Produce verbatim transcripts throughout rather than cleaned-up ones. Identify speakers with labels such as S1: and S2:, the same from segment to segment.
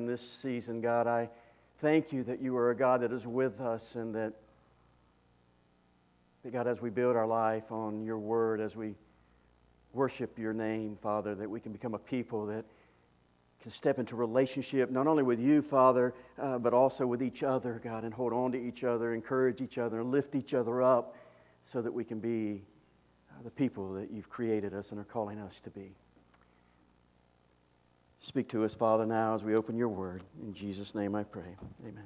S1: this season, God. I thank you that you are a God that is with us, and that, that God, as we build our life on your word, as we worship your name, Father, that we can become a people that can step into relationship not only with you, Father, uh, but also with each other, God, and hold on to each other, encourage each other, lift each other up, so that we can be uh, the people that you've created us and are calling us to be. Speak to us, Father, now as we open your word. In Jesus' name I pray. Amen.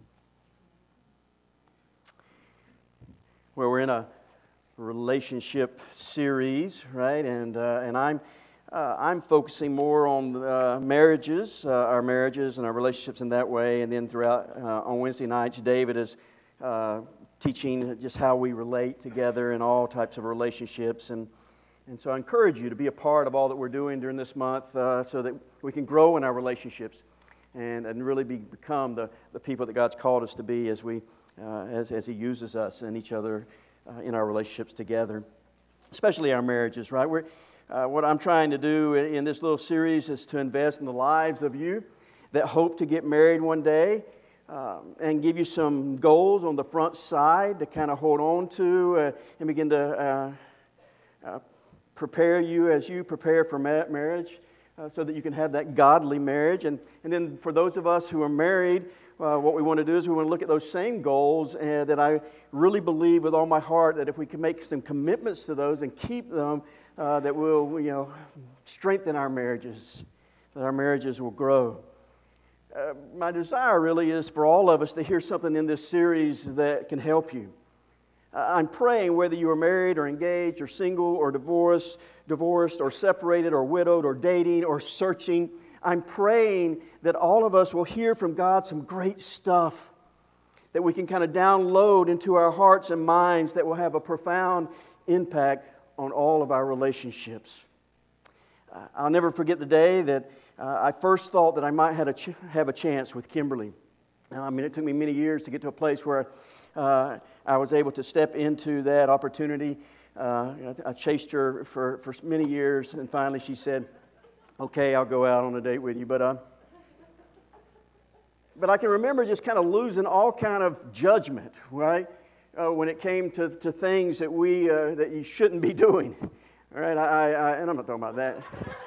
S1: Well, we're in a relationship series, right? And uh, and I'm uh, I'm focusing more on uh, marriages, uh, our marriages and our relationships in that way. And then throughout uh, on Wednesday nights, David is uh, teaching just how we relate together in all types of relationships. And and so I encourage you to be a part of all that we're doing during this month, uh, so that we can grow in our relationships and and really be, become the the people that God's called us to be as we uh, as as He uses us and each other. Uh, in our relationships together, especially our marriages, right? We're, uh, what I'm trying to do in, in this little series is to invest in the lives of you that hope to get married one day, um, and give you some goals on the front side to kind of hold on to uh, and begin to uh, uh, prepare you as you prepare for ma- marriage, uh, so that you can have that godly marriage. And, and then for those of us who are married, Uh, what we want to do is we want to look at those same goals, and that I really believe with all my heart that if we can make some commitments to those and keep them, uh, that will, you know, strengthen our marriages, that our marriages will grow. Uh, my desire really is for all of us to hear something in this series that can help you. Uh, I'm praying whether you are married or engaged or single or divorced, divorced or separated or widowed or dating or searching, I'm praying that all of us will hear from God some great stuff that we can kind of download into our hearts and minds that will have a profound impact on all of our relationships. Uh, I'll never forget the day that uh, I first thought that I might have a, ch- have a chance with Kimberly. Uh, I mean, it took me many years to get to a place where uh, I was able to step into that opportunity. Uh, I chased her for, for many years, and finally she said, okay, I'll go out on a date with you. But uh, but I can remember just kind of losing all kind of judgment, right? Uh, when it came to, to things that we uh, that you shouldn't be doing. All right, I, I, and I'm not talking about that.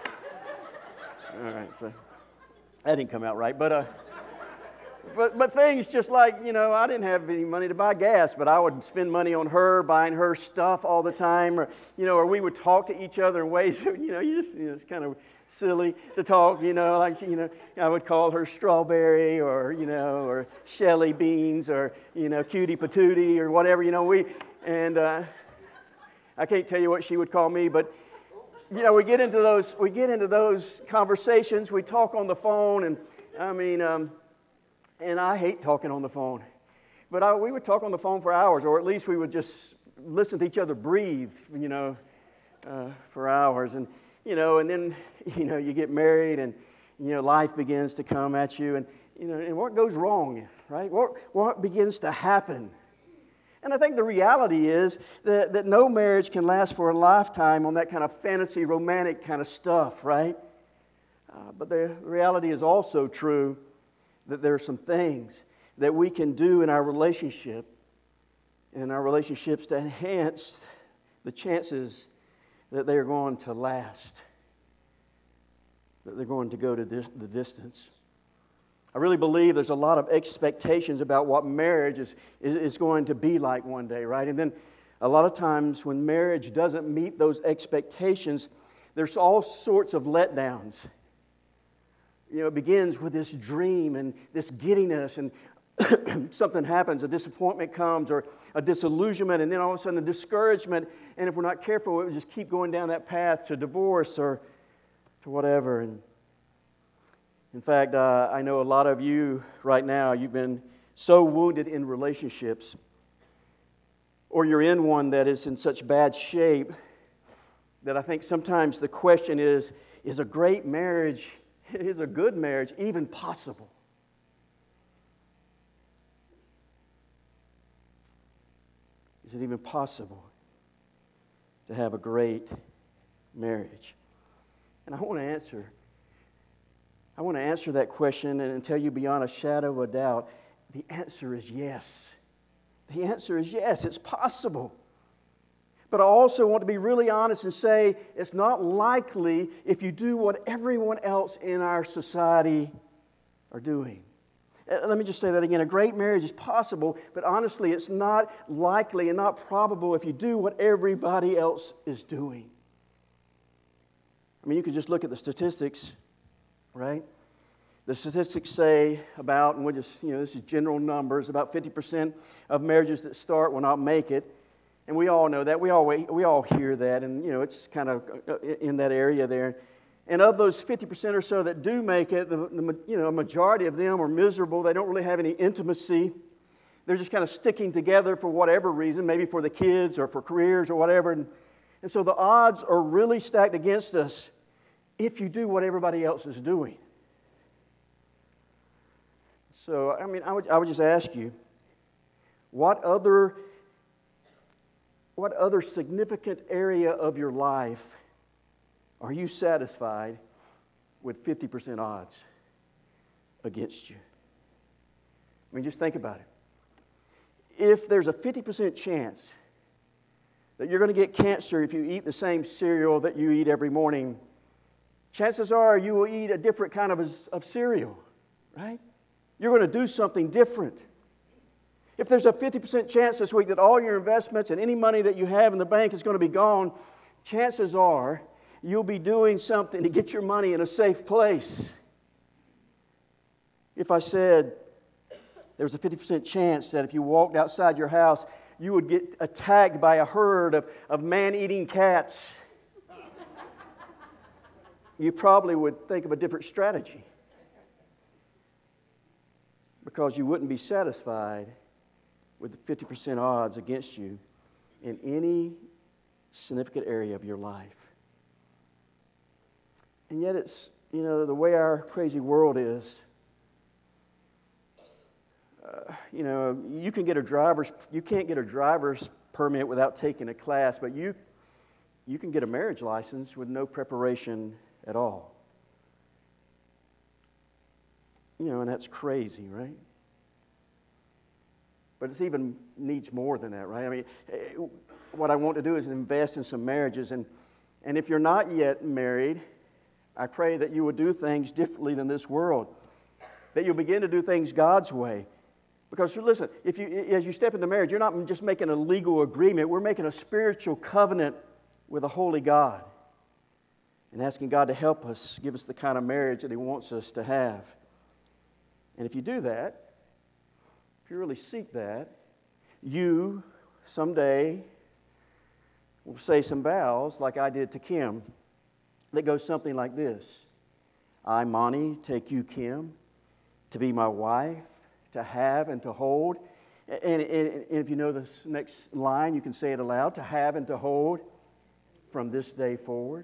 S1: All right, so that didn't come out right. But uh, but but things just like, you know, I didn't have any money to buy gas, but I would spend money on her, buying her stuff all the time, or you know, or we would talk to each other in ways that, you know, you just, you know, it's kind of silly to talk, you know, like, you know, I would call her Strawberry, or, you know, or Shelly Beans, or, you know, Cutie Patootie, or whatever, you know, we, and uh, I can't tell you what she would call me, but, you know, we get into those, we get into those conversations, we talk on the phone, and, I mean, um, and I hate talking on the phone, but I, we would talk on the phone for hours, or at least we would just listen to each other breathe, you know, uh, for hours, and, you know, and then, you know, you get married, and, you know, life begins to come at you, and, you know, and what goes wrong, right? What what begins to happen? And I think the reality is that, that no marriage can last for a lifetime on that kind of fantasy, romantic kind of stuff, right? Uh, but the reality is also true that there are some things that we can do in our relationship, in our relationships, to enhance the chances that they are going to last, that they're going to go to dis- the distance. I really believe there's a lot of expectations about what marriage is, is, is going to be like one day, right? And then a lot of times when marriage doesn't meet those expectations, there's all sorts of letdowns. You know, it begins with this dream and this giddiness, and something happens, a disappointment comes, or a disillusionment, and then all of a sudden a discouragement, and if we're not careful, we'll just keep going down that path to divorce or to whatever. And in fact, uh, I know a lot of you right now, you've been so wounded in relationships, or you're in one that is in such bad shape, that I think sometimes the question is, is a great marriage, is a good marriage even possible? Is it even possible to have a great marriage? And I want to answer I want to answer that question and tell you beyond a shadow of a doubt, the answer is yes. The answer is yes, it's possible. But I also want to be really honest and say it's not likely if you do what everyone else in our society are doing. Let me just say that again. A great marriage is possible, but honestly, it's not likely and not probable if you do what everybody else is doing. I mean, you could just look at the statistics, right? The statistics say about, and we'll just, you know, this is general numbers, about fifty percent of marriages that start will not make it. And we all know that. We all, we all hear that, and, you know, it's kind of in that area there. And of those fifty percent or so that do make it, the, the, you know, a majority of them are miserable. They don't really have any intimacy. They're just kind of sticking together for whatever reason, maybe for the kids or for careers or whatever. And, and so the odds are really stacked against us if you do what everybody else is doing. So, I mean, I would, I would just ask you, what other, what other significant area of your life are you satisfied with fifty percent odds against you? I mean, just think about it. If there's a fifty percent chance that you're going to get cancer if you eat the same cereal that you eat every morning, chances are you will eat a different kind of, of cereal, right? You're going to do something different. If there's a fifty percent chance this week that all your investments and any money that you have in the bank is going to be gone, chances are you'll be doing something to get your money in a safe place. If I said there was a fifty percent chance that if you walked outside your house, you would get attacked by a herd of, of man-eating cats, you probably would think of a different strategy, because you wouldn't be satisfied with the fifty percent odds against you in any significant area of your life. And yet it's, you know, the way our crazy world is, uh, you know, you can get a driver's, you can't get a driver's permit without taking a class, but you, you can get a marriage license with no preparation at all. You know, and that's crazy, right? But it even needs more than that, right? I mean, what I want to do is invest in some marriages. And, and if you're not yet married, I pray that you will do things differently than this world. That you'll begin to do things God's way. Because listen, if you, as you step into marriage, you're not just making a legal agreement. We're making a spiritual covenant with a holy God. And asking God to help us, give us the kind of marriage that He wants us to have. And if you do that, if you really seek that, you someday will say some vows like I did to Kim that goes something like this. I, Monty, take you, Kim, to be my wife, to have and to hold. And, and, and if you know this next line, you can say it aloud. To have and to hold from this day forward.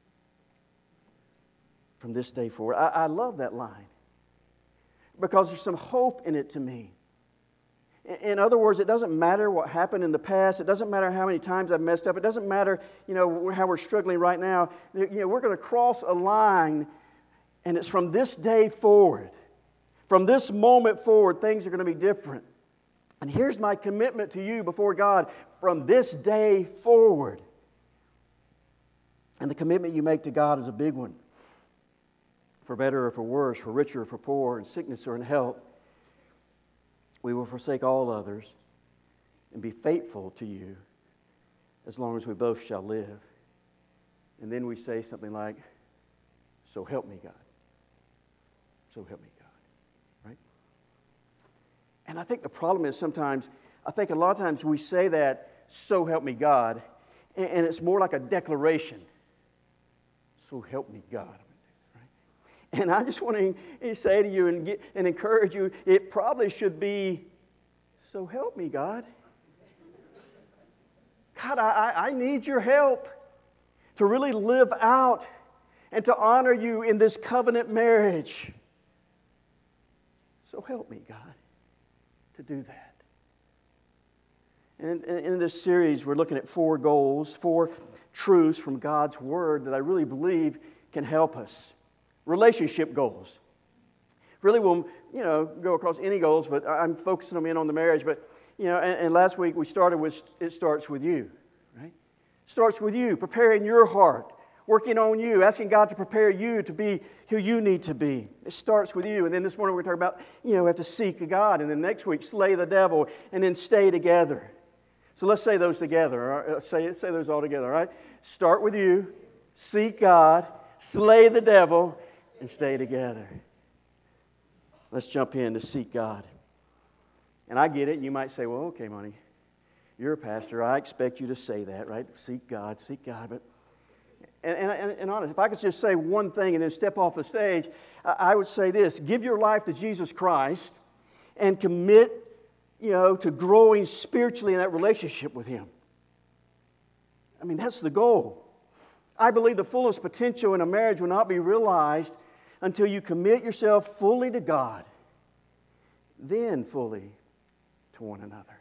S1: From this day forward. I, I love that line. Because there's some hope in it to me. In other words, it doesn't matter what happened in the past. It doesn't matter how many times I've messed up. It doesn't matter, you know, how we're struggling right now. You know, we're going to cross a line, and it's from this day forward. From this moment forward, things are going to be different. And here's my commitment to you before God from this day forward. And the commitment you make to God is a big one. For better or for worse, for richer or for poor, in sickness or in health, we will forsake all others and be faithful to you as long as we both shall live. And then we say something like, so help me God. So help me God. Right? And I think the problem is sometimes, I think a lot of times we say that, so help me God, and it's more like a declaration. So help me God. And I just want to say to you and, get, and encourage you, it probably should be, so help me, God. God, I, I need your help to really live out and to honor you in this covenant marriage. So help me, God, to do that. And in this series, we're looking at four goals, four truths from God's Word that I really believe can help us relationship goals. Really, we'll, you know, go across any goals, but I'm focusing them in on the marriage. But, you know, and, and last week we started with, it starts with you, right? It starts with you, preparing your heart, working on you, asking God to prepare you to be who you need to be. It starts with you. And then this morning we're talking about, you know, we have to seek God. And then next week, slay the devil, and then stay together. So let's say those together. All right? Say, say those all together, all right? Start with you, seek God, slay the devil, and stay together. Let's jump in to seek God. And I get it. You might say, well, okay, Monty, you're a pastor. I expect you to say that, right? Seek God, seek God. But And, and, and honest, if I could just say one thing and then step off the stage, I would say this: give your life to Jesus Christ and commit, you know, to growing spiritually in that relationship with Him. I mean, that's the goal. I believe the fullest potential in a marriage will not be realized until you commit yourself fully to God, then fully to one another.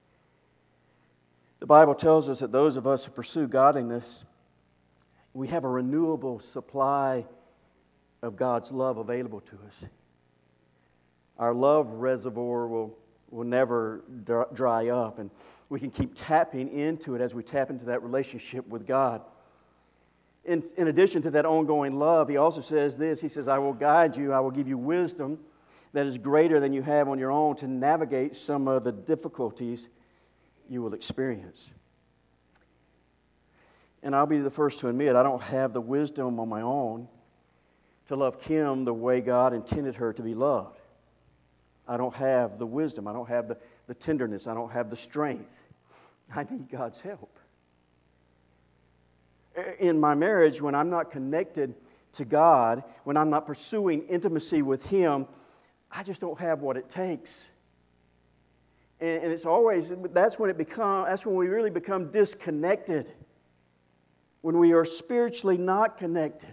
S1: The Bible tells us that those of us who pursue godliness, we have a renewable supply of God's love available to us. Our love reservoir will, will never dry up, and we can keep tapping into it as we tap into that relationship with God. In, in addition to that ongoing love, He also says this. He says, I will guide you, I will give you wisdom that is greater than you have on your own to navigate some of the difficulties you will experience. And I'll be the first to admit, I don't have the wisdom on my own to love Kim the way God intended her to be loved. I don't have the wisdom. I don't have the, the tenderness. I don't have the strength. I need God's help. In my marriage, when I'm not connected to God, when I'm not pursuing intimacy with Him, I just don't have what it takes. And, and it's always, that's when it become, that's when we really become disconnected. When we are spiritually not connected.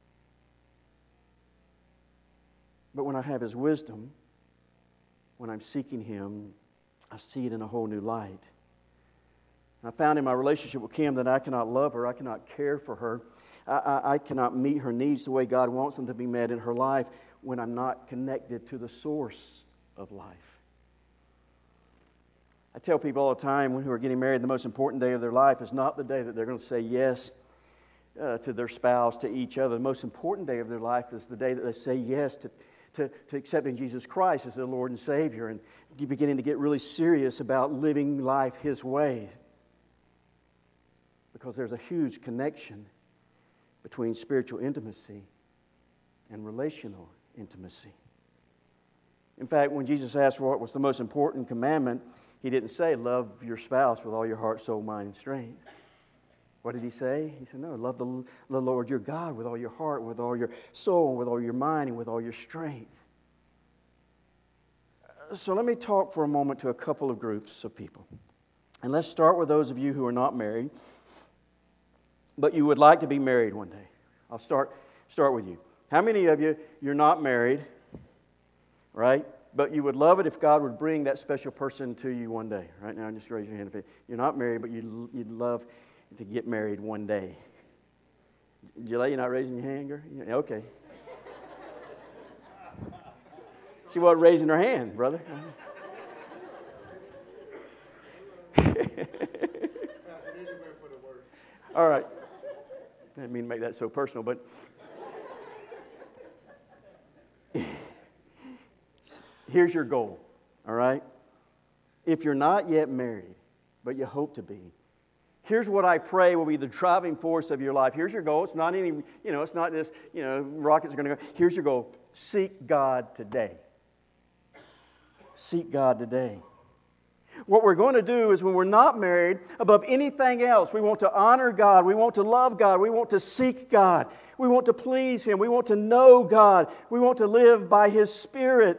S1: But when I have His wisdom, when I'm seeking Him, I see it in a whole new light. And I found in my relationship with Kim that I cannot love her, I cannot care for her, I, I, I cannot meet her needs the way God wants them to be met in her life when I'm not connected to the source of life. I tell people all the time who are getting married, the most important day of their life is not the day that they're going to say yes uh, to their spouse, to each other. The most important day of their life is the day that they say yes to, to, to accepting Jesus Christ as their Lord and Savior and beginning to get really serious about living life His way. Because there's a huge connection between spiritual intimacy and relational intimacy. In fact, when Jesus asked what was the most important commandment, He didn't say, love your spouse with all your heart, soul, mind, and strength. What did He say? He said, no, love the, the Lord your God with all your heart, with all your soul, with all your mind, and with all your strength. So let me talk for a moment to a couple of groups of people. And let's start with those of you who are not married, but you would like to be married one day. I'll start, start with you. How many of you, you're not married, right? But you would love it if God would bring that special person to you one day. Right now, just raise your hand if you're not married, but you'd, you'd love to get married one day. Gillette, you're not raising your hand, girl? Yeah, okay. She wasn't raising her hand, brother. All right. I didn't mean to make that so personal, but here's your goal, all right? If you're not yet married, but you hope to be, here's what I pray will be the driving force of your life. Here's your goal. It's not any, you know, it's not this, you know, rockets are going to go. Here's your goal. Seek God today. Seek God today. What we're going to do is when we're not married, above anything else, we want to honor God. We want to love God. We want to seek God. We want to please Him. We want to know God. We want to live by His Spirit.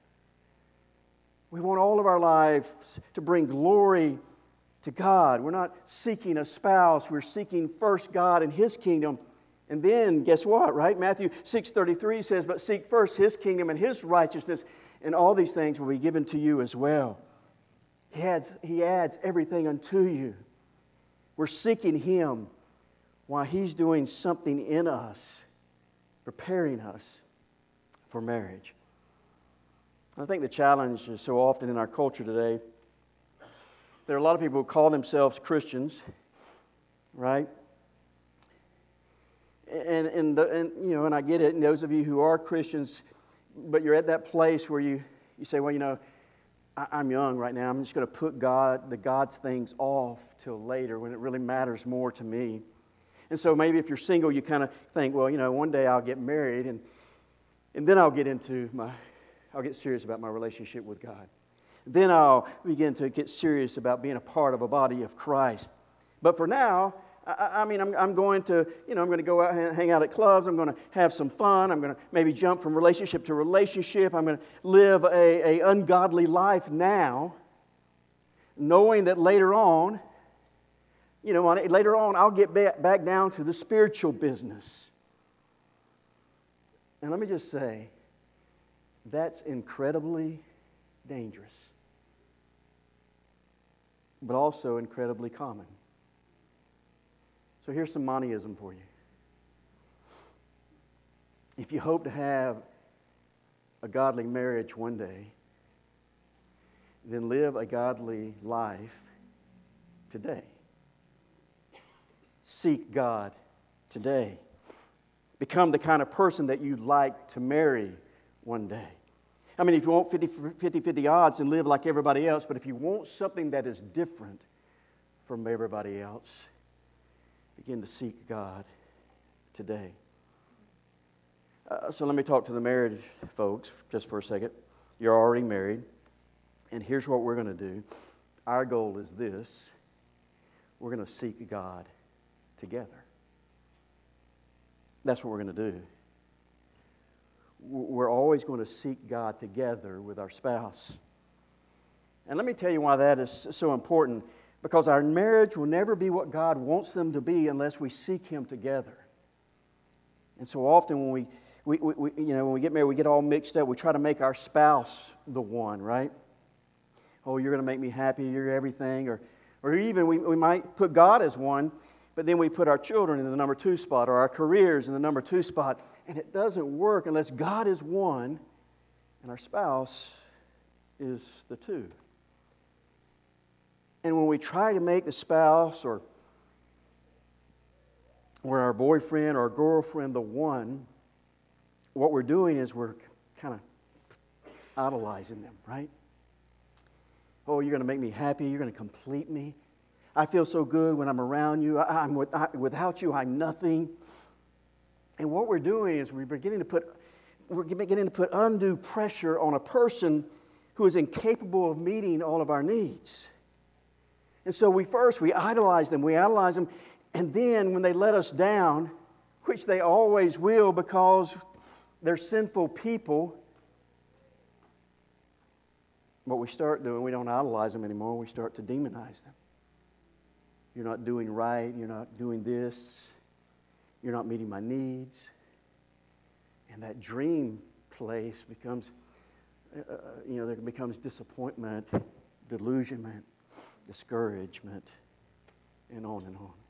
S1: We want all of our lives to bring glory to God. We're not seeking a spouse. We're seeking first God and His kingdom. And then, guess what, right? Matthew six thirty-three says, but seek first His kingdom and His righteousness, and all these things will be given to you as well. He adds, he adds everything unto you. We're seeking Him while He's doing something in us preparing us for marriage. I think the challenge is so often in our culture today, there are a lot of people who call themselves Christians, right? And, and, the, and you know, and I get it, and those of you who are Christians, but you're at that place where you, you say, well, you know, I, I'm young right now. I'm just going to put God, the God's things off till later when it really matters more to me. And so maybe if you're single, you kind of think, well, you know, one day I'll get married, and and then I'll get into my, I'll get serious about my relationship with God. Then I'll begin to get serious about being a part of a body of Christ. But for now, I, I mean, I'm, I'm going to, you know, I'm going to go out and hang out at clubs. I'm going to have some fun. I'm going to maybe jump from relationship to relationship. I'm going to live a, a ungodly life now, knowing that later on, you know, later on I'll get back, back down to the spiritual business. And let me just say, that's incredibly dangerous, but also incredibly common. So here's some monism for you. If you hope to have a godly marriage one day, then live a godly life today. Seek God today. Become the kind of person that you'd like to marry one day. I mean, if you want fifty fifty odds, then live like everybody else. But if you want something that is different from everybody else, begin to seek God today. Uh, so let me talk to the married folks just for a second. You're already married. And here's what we're going to do. Our goal is this. We're going to seek God together. That's what we're going to do. We're always going to seek God together with our spouse. And let me tell you why that is so important. Because our marriage will never be what God wants them to be unless we seek Him together. And so often when we, we, we, we you know, when we get married, we get all mixed up. We try to make our spouse the one, right? Oh, you're going to make me happy. You're everything. Or, or even we, we might put God as one, but then we put our children in the number two spot or our careers in the number two spot. And it doesn't work unless God is one and our spouse is the two. And when we try to make the spouse or, or our boyfriend or our girlfriend the one, what we're doing is we're kind of idolizing them, right? Oh, you're going to make me happy. You're going to complete me. I feel so good when I'm around you. I, I'm with, I, without you, I'm nothing. And what we're doing is we're beginning to put we're beginning to put undue pressure on a person who is incapable of meeting all of our needs. And so we first, we idolize them, we idolize them, and then when they let us down, which they always will because they're sinful people, what we start doing, we don't idolize them anymore, we start to demonize them. You're not doing right, you're not doing this, you're not meeting my needs. And that dream place becomes, uh, you know, there becomes disappointment, delusionment, discouragement, and on and on.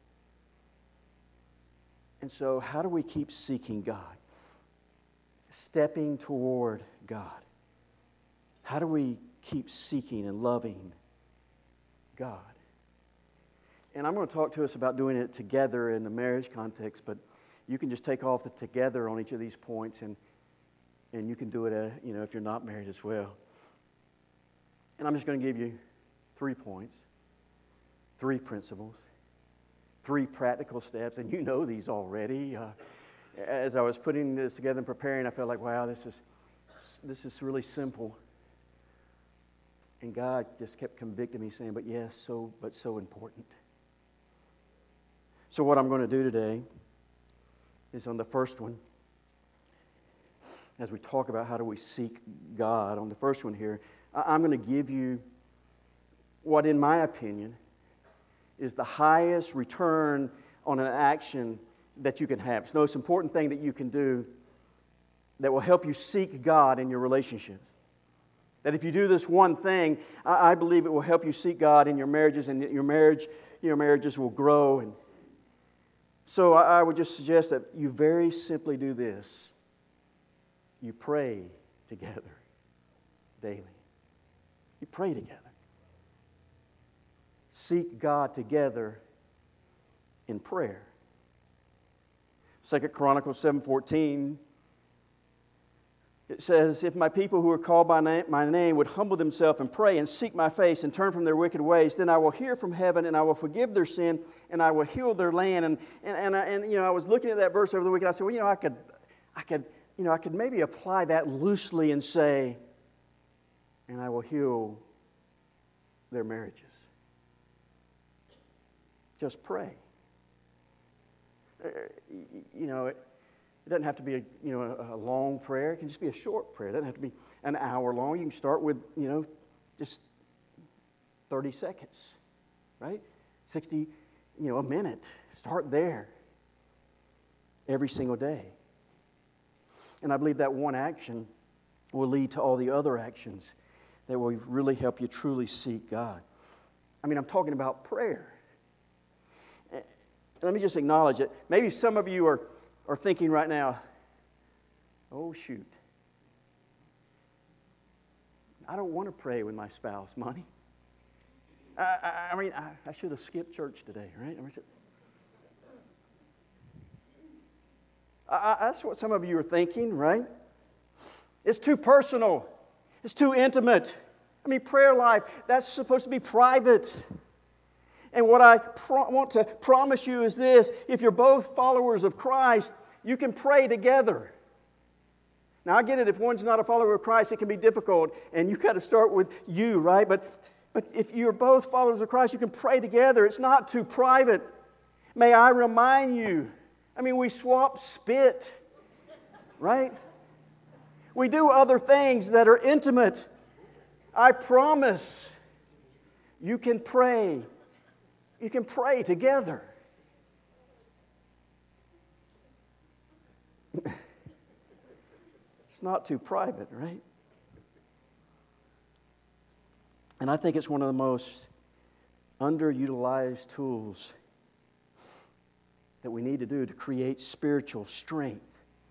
S1: And so how do we keep seeking God? Stepping toward God. How do we keep seeking and loving God? And I'm going to talk to us about doing it together in the marriage context, but you can just take off the together on each of these points, and and you can do it, uh, you know, if you're not married as well. And I'm just going to give you three points. Three principles, three practical steps, and you know these already. Uh, as I was putting this together and preparing, I felt like, wow, this is this is really simple. And God just kept convicting me, saying, "But yes, so but so important." So what I'm going to do today is on the first one, as we talk about how do we seek God. On the first one here, I'm going to give you what, in my opinion, is the highest return on an action that you can have. It's the most important thing that you can do that will help you seek God in your relationships. That if you do this one thing, I, I believe it will help you seek God in your marriages, and your marriage, your marriages will grow. And so I, I would just suggest that you very simply do this. you pray together daily. You pray together. Seek God together in prayer. Second Chronicles seven fourteen, it says, if my people who are called by na- my name would humble themselves and pray and seek my face and turn from their wicked ways, then I will hear from heaven and I will forgive their sin and I will heal their land. And and and, I, and you know, I was looking at that verse over the weekend. I said, well, you know, I could, I could, you know, I could maybe apply that loosely and say, and I will heal their marriages. Just pray. Uh, you know. It, It doesn't have to be a, you know, a, a long prayer. It can just be a short prayer. It doesn't have to be an hour long. You can start with, you know, just thirty seconds, right? sixty, you know, a minute. Start there every single day. And I believe that one action will lead to all the other actions that will really help you truly seek God. I mean, I'm talking about prayer. Let me just acknowledge it. Maybe some of you are Or thinking right now, oh shoot, I don't want to pray with my spouse, Monty. I, I, I mean, I, I should have skipped church today, right? I mean, I, I, that's what some of you are thinking, right? It's too personal. It's too intimate. I mean, prayer life, that's supposed to be private. And what I pro- want to promise you is this: if you're both followers of Christ, you can pray together. Now, I get it. If one's not a follower of Christ, it can be difficult, and you've got to start with you, right? But, but if you're both followers of Christ, you can pray together. It's not too private. May I remind you, I mean, we swap spit, right? We do other things that are intimate. I promise you can pray. You can pray together. It's not too private, right? And I think it's one of the most underutilized tools that we need to do to create spiritual strength.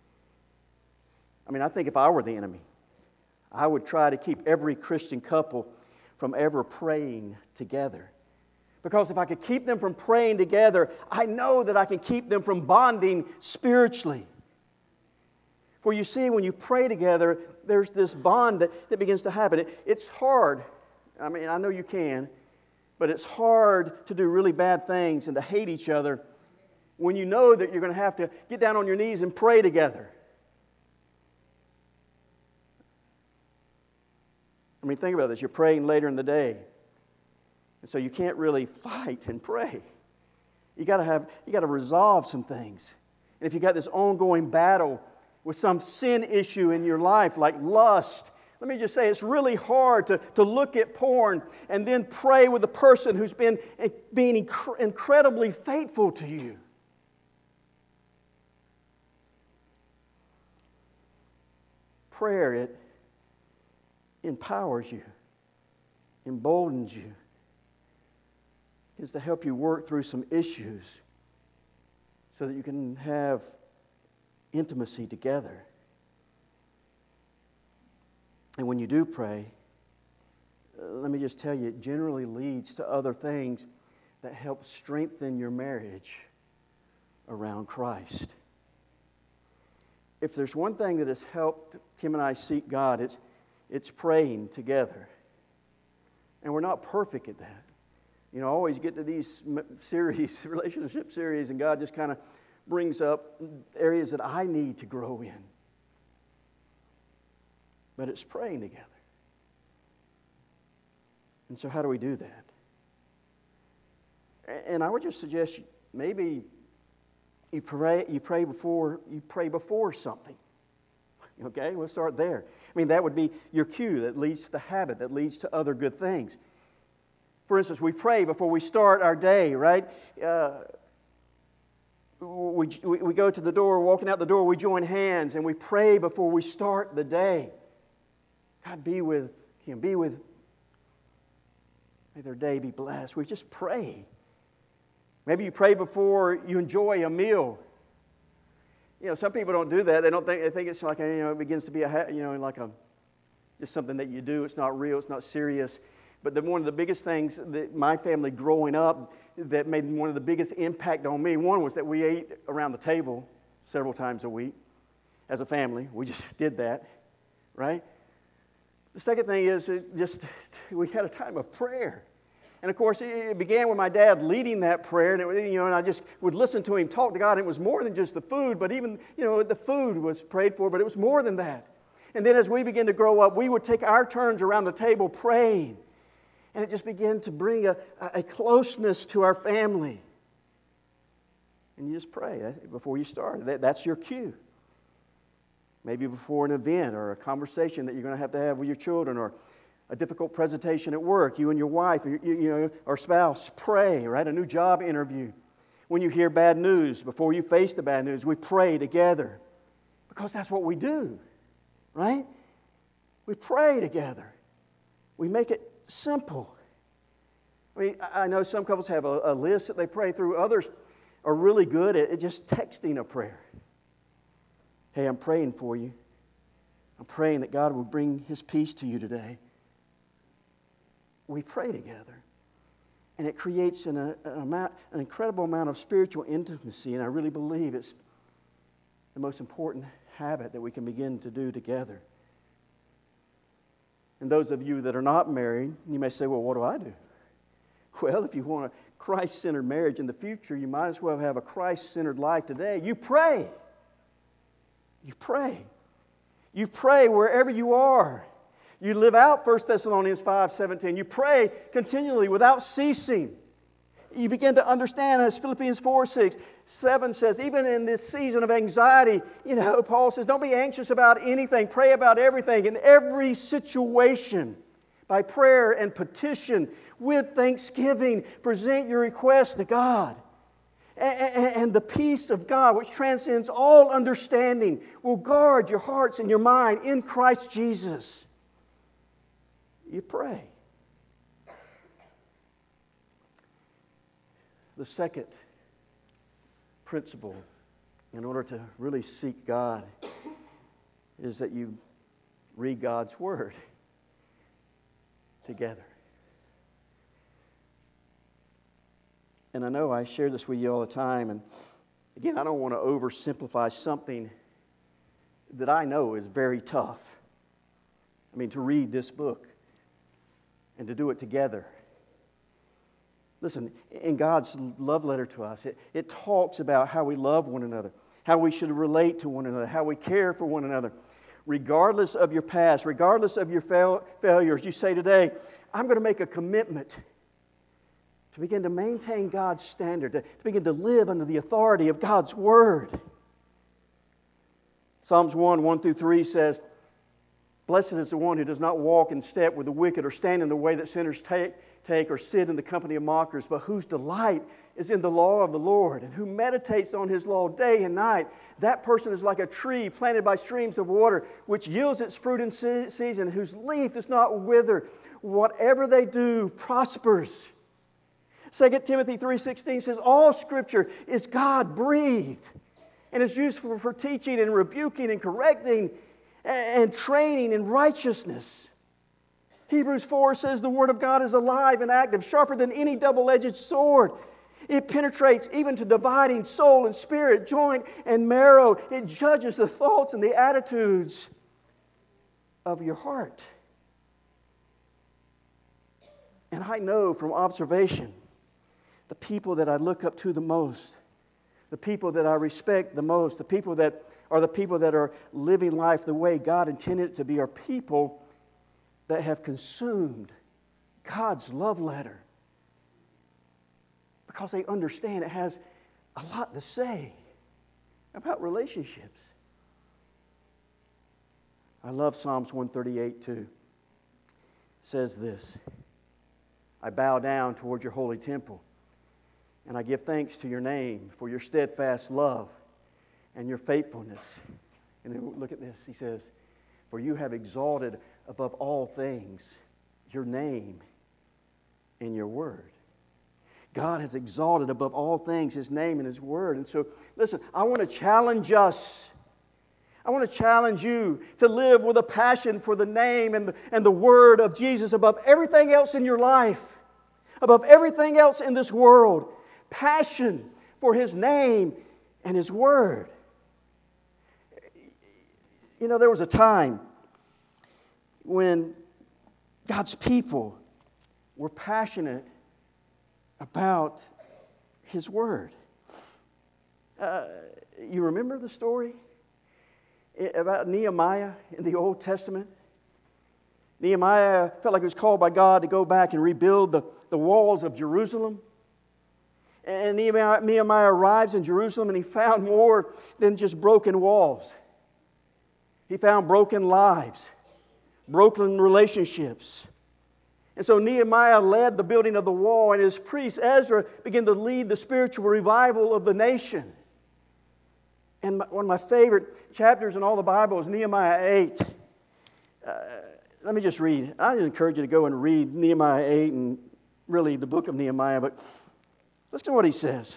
S1: I mean, I think if I were the enemy, I would try to keep every Christian couple from ever praying together. Because if I could keep them from praying together, I know that I can keep them from bonding spiritually. For you see, when you pray together, there's this bond that, that begins to happen. It, it's hard. I mean, I know you can, but it's hard to do really bad things and to hate each other when you know that you're going to have to get down on your knees and pray together. I mean, think about this. You're praying later in the day. And so you can't really fight and pray. You got to have, you got to resolve some things. And if you got this ongoing battle with some sin issue in your life, like lust, let me just say it's really hard to, to look at porn and then pray with the person who's been being inc- incredibly faithful to you. Prayer, it empowers you, emboldens you, is to help you work through some issues so that you can have intimacy together. And when you do pray, uh, let me just tell you, it generally leads to other things that help strengthen your marriage around Christ. If there's one thing that has helped Kim and I seek God, it's, it's praying together. And we're not perfect at that. You know, I always get to these series, relationship series, and God just kind of brings up areas that I need to grow in. But it's praying together. And so how do we do that? And I would just suggest maybe you pray, you pray before you pray before something. Okay, we'll start there. I mean, that would be your cue that leads to the habit, that leads to other good things. For instance, we pray before we start our day, right? Uh, we, we, we go to the door, walking out the door, we join hands, and we pray before we start the day. God, be with Kim, be with, may their day be blessed. We just pray. Maybe you pray before you enjoy a meal. You know, some people don't do that. They don't think, they think it's like, a, you know, it begins to be a, you know, like a, just something that you do. It's not real. It's not serious. But the, one of the biggest things that my family growing up that made one of the biggest impact on me, one was that we ate around the table several times a week as a family. We just did that, right? The second thing is it just we had a time of prayer. And of course, it began with my dad leading that prayer, and it, you know, and I just would listen to him talk to God. And it was more than just the food, but even, you know, the food was prayed for, but it was more than that. And then as we began to grow up, we would take our turns around the table praying, and it just began to bring a, a closeness to our family. And you just pray before you start. That, that's your cue. Maybe before an event or a conversation that you're going to have to have with your children, or a difficult presentation at work, you and your wife or, you, you know, or spouse pray, right? A new job interview. When you hear bad news, before you face the bad news, we pray together. Because that's what we do, right? We pray together. We make it simple. I mean, I know some couples have a, a list that they pray through. Others are really good at, at just texting a prayer. Hey, I'm praying for you. I'm praying that God will bring His peace to you today. We pray together. And it creates an, a, an, amount, an incredible amount of spiritual intimacy, and I really believe it's the most important habit that we can begin to do together. And those of you that are not married, you may say, well, what do I do? Well, if you want a Christ-centered marriage in the future, you might as well have a Christ-centered life today. You pray. You pray. You pray wherever you are. You live out First Thessalonians five seventeen. You pray continually without ceasing. You begin to understand, as Philippians four six, seven says, even in this season of anxiety, you know, Paul says, don't be anxious about anything. Pray about everything in every situation. By prayer and petition, with thanksgiving, present your requests to God. And the peace of God, which transcends all understanding, will guard your hearts and your mind in Christ Jesus. You pray. The second principle, in order to really seek God, is that you read God's Word together. And I know I share this with you all the time, and again, I don't want to oversimplify something that I know is very tough. I mean, to read this book and to do it together. Listen, in God's love letter to us, it, it talks about how we love one another, how we should relate to one another, how we care for one another. Regardless of your past, regardless of your fail, failures, you say today, I'm going to make a commitment to begin to maintain God's standard, to, to begin to live under the authority of God's Word. Psalms one, one through three says, blessed is the one who does not walk in step with the wicked, or stand in the way that sinners take, take, or sit in the company of mockers, but whose delight is in the law of the Lord, and who meditates on His law day and night. That person is like a tree planted by streams of water, which yields its fruit in se- season, whose leaf does not wither. Whatever they do prospers. Second Timothy three sixteen says, all Scripture is God-breathed and is useful for teaching and rebuking and correcting and, and training in righteousness. Hebrews four says the Word of God is alive and active, sharper than any double-edged sword. It penetrates even to dividing soul and spirit, joint and marrow. It judges the thoughts and the attitudes of your heart. And I know from observation, the people that I look up to the most, the people that I respect the most, the people that are the people that are living life the way God intended it to be, are people that have consumed God's love letter. Because they understand it has a lot to say about relationships. I love Psalms one thirty-eight too. It says this, I bow down toward your holy temple, and I give thanks to your name for your steadfast love and your faithfulness. And then look at this. He says, for you have exalted above all things your name in your word. God has exalted above all things His name and His word. And so, listen, I want to challenge us. I want to challenge you to live with a passion for the name and the, and the word of Jesus above everything else in your life, above everything else in this world. Passion for His name and His word. You know, there was a time when God's people were passionate about His word. Uh, you remember the story about Nehemiah in the Old Testament? Nehemiah felt like he was called by God to go back and rebuild the, the walls of Jerusalem. And Nehemiah, Nehemiah arrives in Jerusalem and he found more than just broken walls. He found broken lives, broken relationships. And so Nehemiah led the building of the wall, and his priest Ezra began to lead the spiritual revival of the nation. And my, one of my favorite chapters in all the Bible is Nehemiah eight. Uh, let me just read. I encourage you to go and read Nehemiah eight and really the book of Nehemiah, but listen to what he says.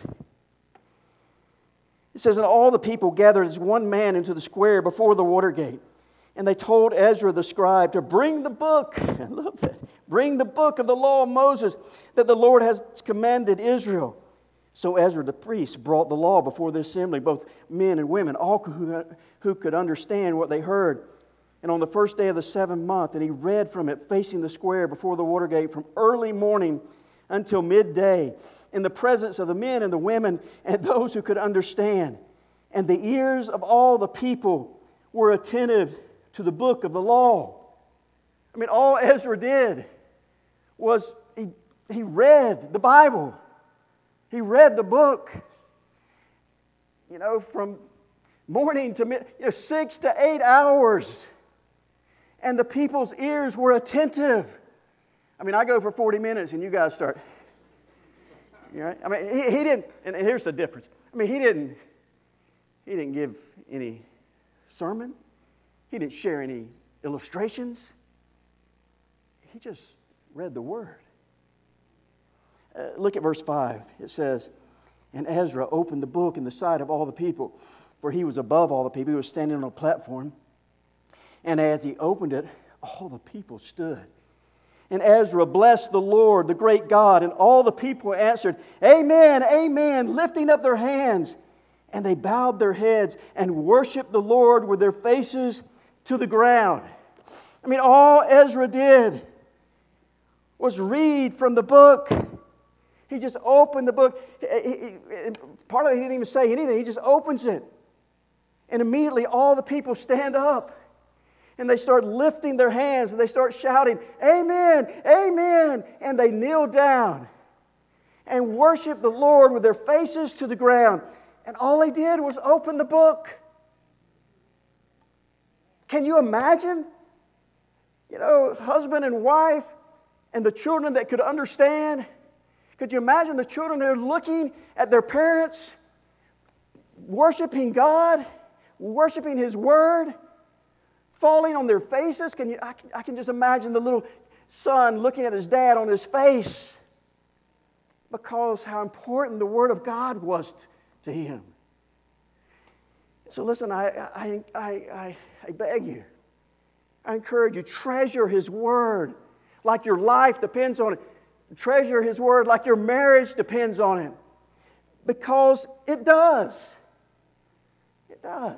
S1: It says, and all the people gathered as one man into the square before the water gate. And they told Ezra the scribe to bring the book. I love that. Bring the book of the law of Moses that the Lord has commanded Israel. So Ezra the priest brought the law before the assembly, both men and women, all who, who could understand what they heard. And on the first day of the seventh month, and he read from it facing the square before the water gate from early morning until midday, in the presence of the men and the women and those who could understand. And the ears of all the people were attentive to the book of the law. I mean, all Ezra did was he, he read the Bible. He read the book. You know, from morning to mid, you know, six to eight hours. And the people's ears were attentive. I mean, I go for forty minutes and you guys start. You know, I mean, he, he didn't, and here's the difference. I mean, he didn't, he didn't give any sermon. He didn't share any illustrations. He just read the Word. Uh, look at verse five. It says, and Ezra opened the book in the sight of all the people, for he was above all the people. He was standing on a platform. And as he opened it, all the people stood. And Ezra blessed the Lord, the great God, and all the people answered, Amen, Amen, lifting up their hands. And they bowed their heads and worshiped the Lord with their faces to the ground. I mean, all Ezra did was read from the book. He just opened the book. He, he, part of it, he didn't even say anything. He just opens it. And immediately all the people stand up. And they start lifting their hands and they start shouting, Amen, Amen. And they kneel down and worship the Lord with their faces to the ground. And all he did was open the book. Can you imagine? You know, husband and wife and the children that could understand. Could you imagine the children that are looking at their parents, worshiping God, worshiping His Word, falling on their faces? Can you? I can, I can just imagine the little son looking at his dad on his face because how important the Word of God was to him. So listen, I, I, I, I, I beg you, I encourage you, treasure His Word like your life depends on it. Treasure His Word like your marriage depends on it. Because it does. It does.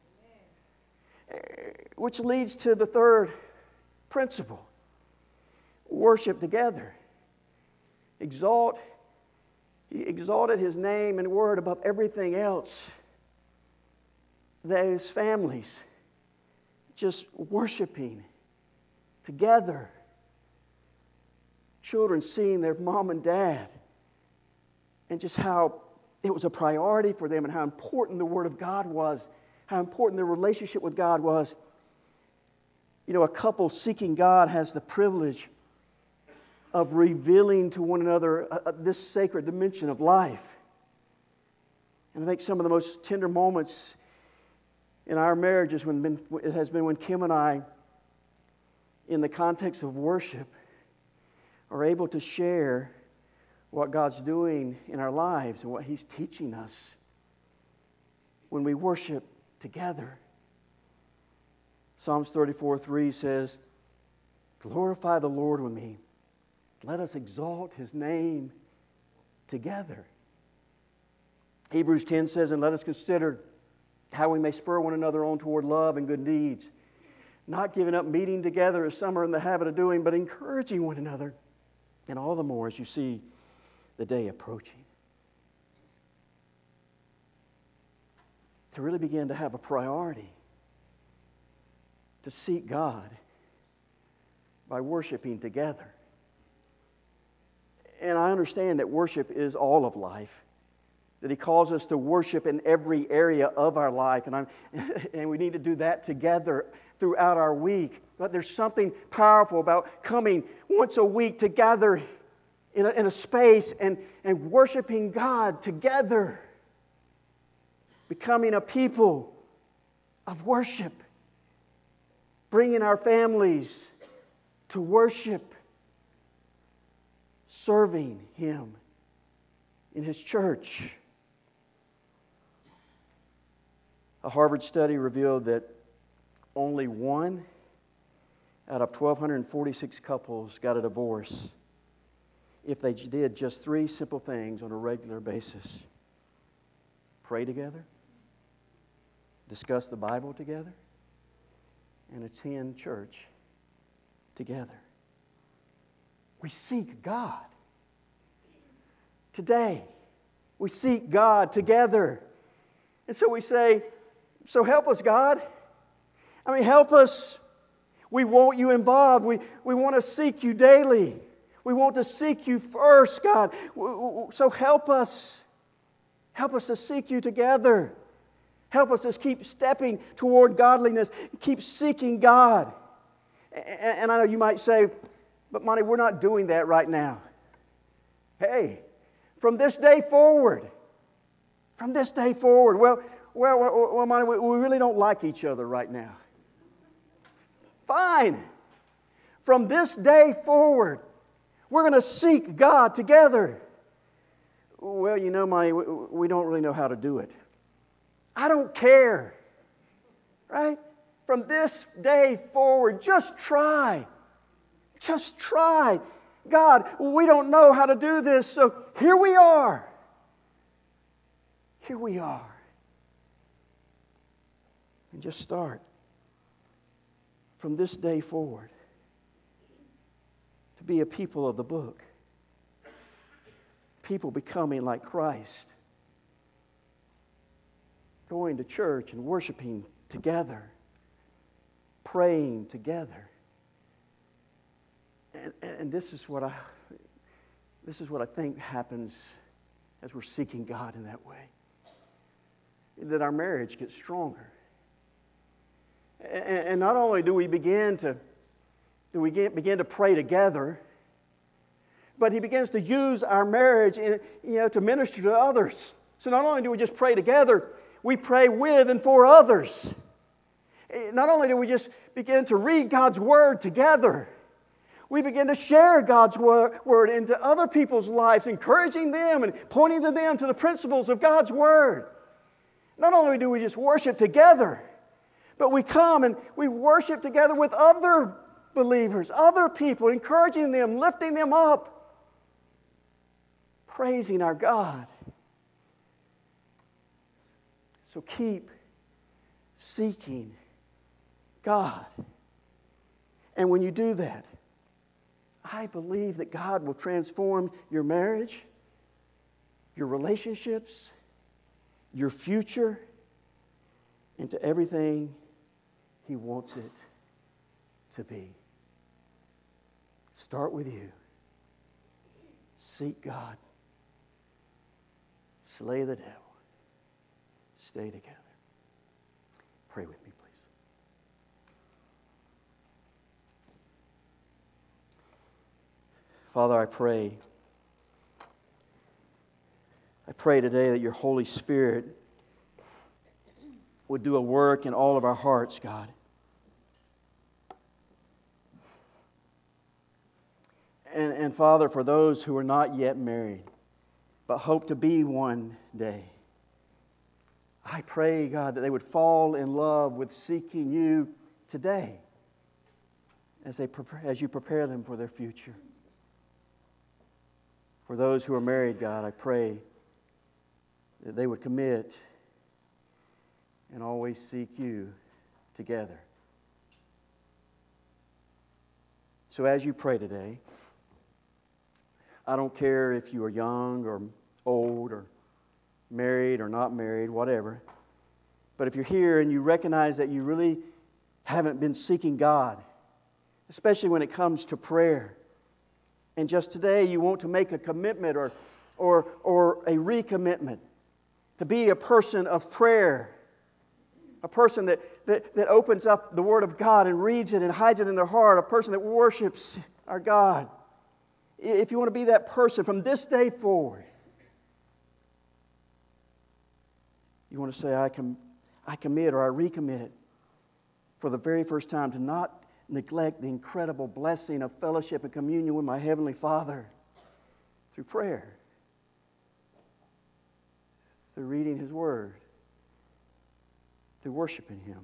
S1: Which leads to the third principle. Worship together. Exalt. He exalted His name and word above everything else. Those families just worshiping together. Children seeing their mom and dad. And just how it was a priority for them and how important the Word of God was. How important their relationship with God was. You know, a couple seeking God has the privilege of revealing to one another uh, this sacred dimension of life. And I think some of the most tender moments in our marriages when been, it has been when Kim and I, in the context of worship, are able to share what God's doing in our lives and what He's teaching us when we worship together. Psalms thirty-four three says, glorify the Lord with me. Let us exalt His name together. Hebrews ten says, and let us consider how we may spur one another on toward love and good deeds, not giving up meeting together as some are in the habit of doing, but encouraging one another, and all the more as you see the day approaching. To really begin to have a priority to seek God by worshiping together. And I understand that worship is all of life, that He calls us to worship in every area of our life, and I'm, and we need to do that together throughout our week. But there's something powerful about coming once a week together in a, in a space and, and worshiping God together, becoming a people of worship, bringing our families to worship, serving Him in His church. A Harvard study revealed that only one out of one thousand two hundred forty-six couples got a divorce if they did just three simple things on a regular basis. Pray together, discuss the Bible together, and attend church together. We seek God. Today, we seek God together. And so we say, so help us, God. I mean, help us. We want You involved. We, we want to seek You daily. We want to seek You first, God. So help us. Help us to seek You together. Help us to keep stepping toward godliness. Keep seeking God. And I know you might say, but Monty, we're not doing that right now. Hey, from this day forward, from this day forward, well, well, well, well Monty, we really don't like each other right now. Fine. From this day forward, we're going to seek God together. Well, you know, Monty, we don't really know how to do it. I don't care. Right? From this day forward, just try. Just try. God, we don't know how to do this, so here we are. Here we are. And just start. From this day forward, to be a people of the book. People becoming like Christ. Going to church and worshiping together. Praying together. And, and this is what I this is what I think happens as we're seeking God in that way. That our marriage gets stronger. And, and not only do we begin to do we get, begin to pray together, but He begins to use our marriage in, you know, to minister to others. So not only do we just pray together, we pray with and for others. Not only do we just begin to read God's Word together, we begin to share God's Word into other people's lives, encouraging them and pointing to them to the principles of God's Word. Not only do we just worship together, but we come and we worship together with other believers, other people, encouraging them, lifting them up, praising our God. So keep seeking God. And when you do that, I believe that God will transform your marriage, your relationships, your future into everything He wants it to be. Start with you. Seek God. Slay the devil. Stay together. Pray with me, please. Father, I pray. I pray today that Your Holy Spirit would do a work in all of our hearts, God. And, and Father, for those who are not yet married, but hope to be one day, I pray, God, that they would fall in love with seeking You today as, they prepare, as You prepare them for their future. For those who are married, God, I pray that they would commit and always seek You together. So as you pray today, I don't care if you are young or old or married or not married, whatever. But if you're here and you recognize that you really haven't been seeking God, especially when it comes to prayer, and just today you want to make a commitment or, or, or a recommitment to be a person of prayer, a person that, that, that opens up the Word of God and reads it and hides it in their heart, a person that worships our God. If you want to be that person from this day forward, you want to say, I, com- I commit or I recommit for the very first time to not neglect the incredible blessing of fellowship and communion with my Heavenly Father through prayer, through reading His Word, through worshiping Him.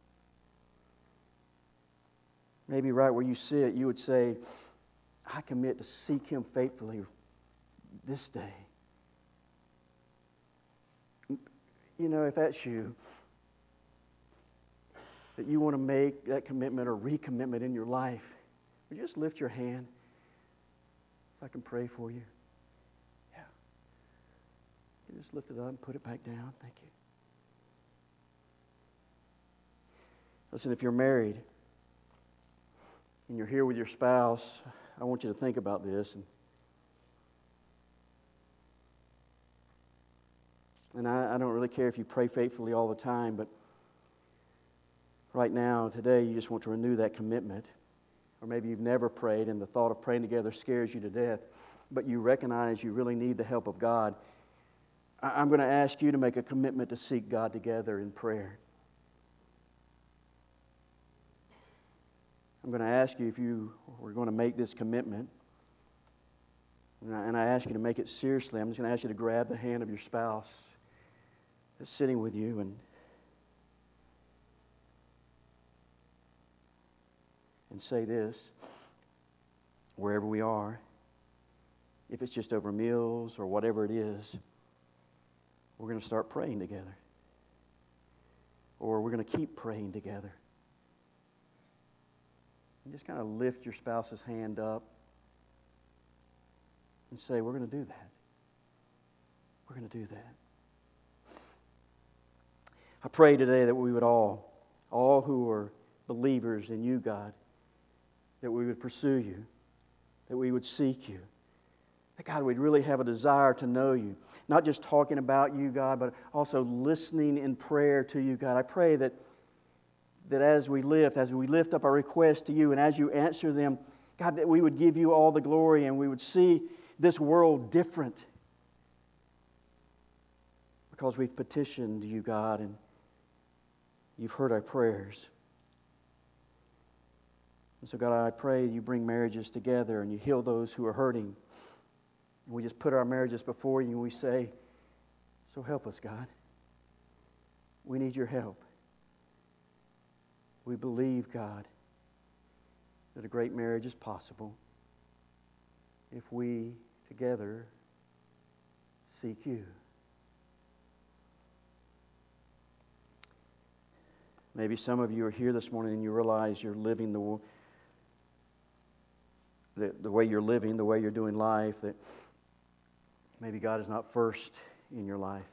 S1: Maybe right where you sit, you would say, I commit to seek Him faithfully this day. You know, if that's you, that you want to make that commitment or recommitment in your life, would you just lift your hand so I can pray for you? Yeah. You just lift it up and put it back down. Thank you. Listen, if you're married and you're here with your spouse, I want you to think about this. And, and I, I don't really care if you pray faithfully all the time, but right now, today, you just want to renew that commitment. Or maybe you've never prayed and the thought of praying together scares you to death, but you recognize you really need the help of God. I, I'm going to ask you to make a commitment to seek God together in prayer. I'm going to ask you if you were going to make this commitment. And I, and I ask you to make it seriously. I'm just going to ask you to grab the hand of your spouse that's sitting with you and and say this, wherever we are, if it's just over meals or whatever it is, we're going to start praying together. Or we're going to keep praying together. And just kind of lift your spouse's hand up and say, we're going to do that. We're going to do that. I pray today that we would all, all who are believers in You, God, that we would pursue You, that we would seek You, that God, we'd really have a desire to know You, not just talking about You, God, but also listening in prayer to You, God. I pray that that as we lift, as we lift up our requests to You, and as You answer them, God, that we would give You all the glory and we would see this world different because we've petitioned You, God, and You've heard our prayers. And so, God, I pray You bring marriages together and You heal those who are hurting. And we just put our marriages before You and we say, so help us, God. We need Your help. We believe, God, that a great marriage is possible if we together seek You. Maybe some of you are here this morning and you realize you're living the, the, the way you're living, the way you're doing life, that maybe God is not first in your life.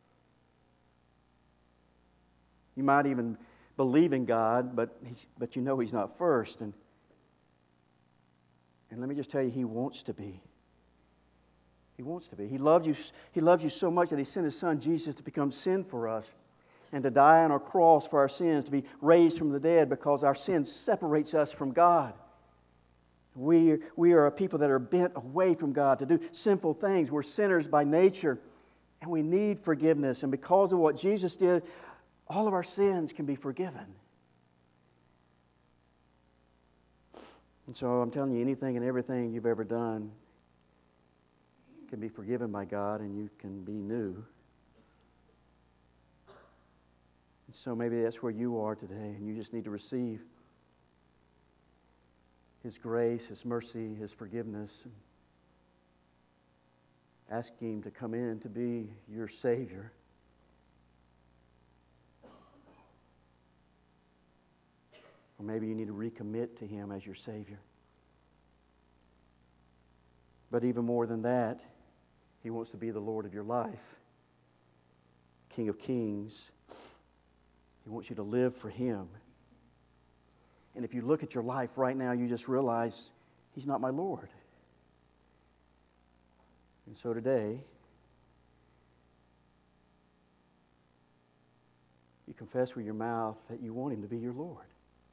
S1: You might even believe in God, but he's, but you know He's not first. And, and let me just tell you, He wants to be. He wants to be. He loved you, He loves you so much that He sent His Son Jesus to become sin for us and to die on a cross for our sins, to be raised from the dead because our sin separates us from God. We, we are a people that are bent away from God to do sinful things. We're sinners by nature, and we need forgiveness. And because of what Jesus did, all of our sins can be forgiven. And so I'm telling you, anything and everything you've ever done can be forgiven by God, and you can be new. And so maybe that's where you are today, and you just need to receive His grace, His mercy, His forgiveness, and ask Him to come in to be your Savior. Or maybe you need to recommit to Him as your Savior. But even more than that, He wants to be the Lord of your life, King of Kings. He wants you to live for Him. And if you look at your life right now, you just realize He's not my Lord. And so today, you confess with your mouth that you want Him to be your Lord.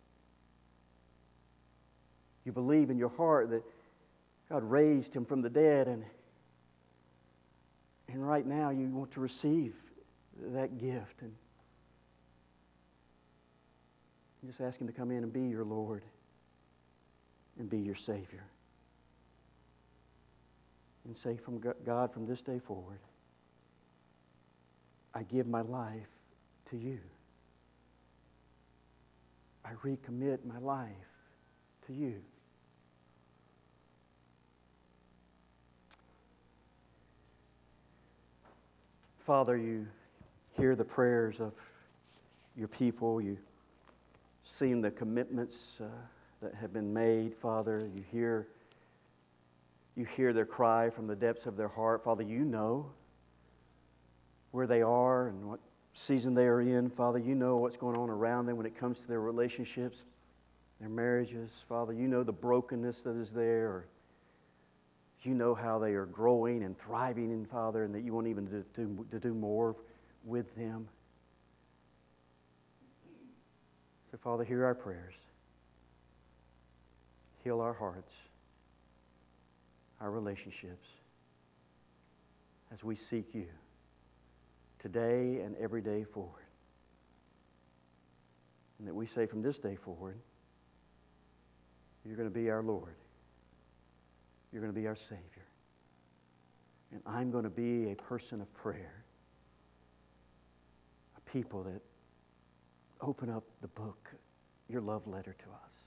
S1: You believe in your heart that God raised Him from the dead, and, and right now you want to receive that gift. And just ask Him to come in and be your Lord and be your Savior. And say, from God, from this day forward, I give my life to You. I recommit my life to You. Father, You hear the prayers of Your people. You see the commitments uh, that have been made, Father. You hear, you hear their cry from the depths of their heart. Father, You know where they are and what season they are in. Father, You know what's going on around them when it comes to their relationships, their marriages. Father, You know the brokenness that is there. You know how they are growing and thriving in, Father, and that You want even to do, to do more with them. So, Father, hear our prayers. Heal our hearts, our relationships, as we seek You today and every day forward. And that we say from this day forward, You're going to be our Lord. You're going to be our Savior. And I'm going to be a person of prayer. A people that open up the book, Your love letter to us.